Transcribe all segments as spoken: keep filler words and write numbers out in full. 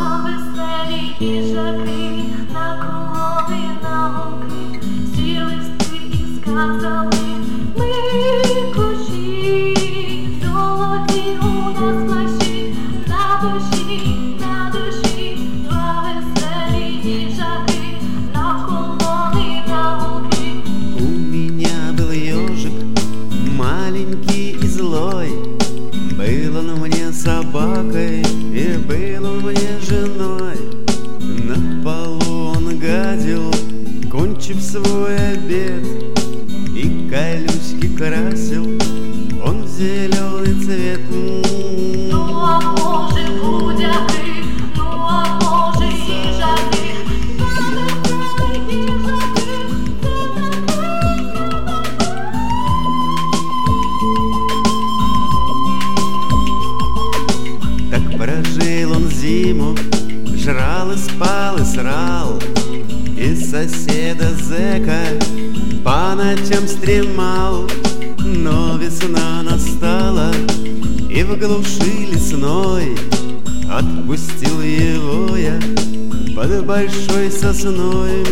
Два веселі їжаки на колові науки сіли і сказали: ми кущі, золоті у нас плащі, на душі, на душі. Два веселі їжаки на колові науки. У меня был ежик, маленький и злой. Был он мне собакой, и был он мне женой. На полу он гадил, кончив свой обед, и колючки красил он в зеленый цвет. Ну а може будяки, ну а може їжаки, два веселі їжаки, Так прожил он зиму, жрал и спал и срал, и соседа зэка по ночам стремал. Но весна настала, и в глуши лесной отпустил его я под большой сосной.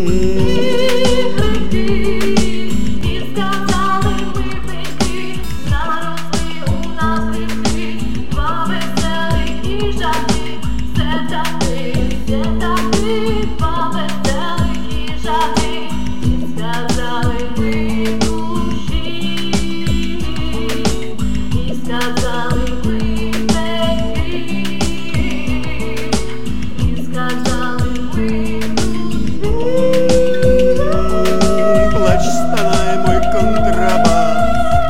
і сказали ми пеньки, наросли у нас грибки. Два веселі їжаки, все таки, все таки. Два веселі їжаки, і сказали ми душі, і сказали ми пеньки, і сказали ми душі. Плачь, стонай, мой контрабас.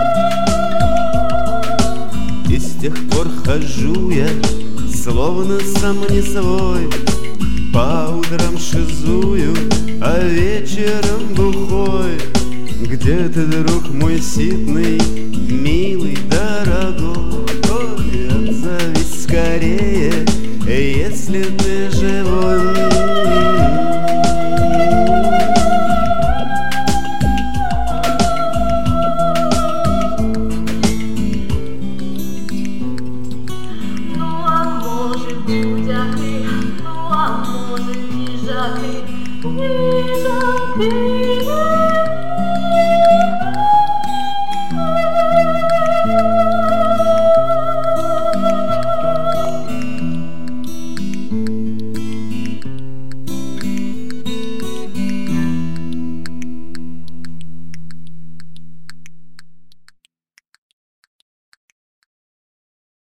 И с тех пор хожу я, словно сам не свой. По утрам шизую, а вечером бухой. Где ты, друг мой ситный, милый, дорогой? Ой, отзовись скорее, если ты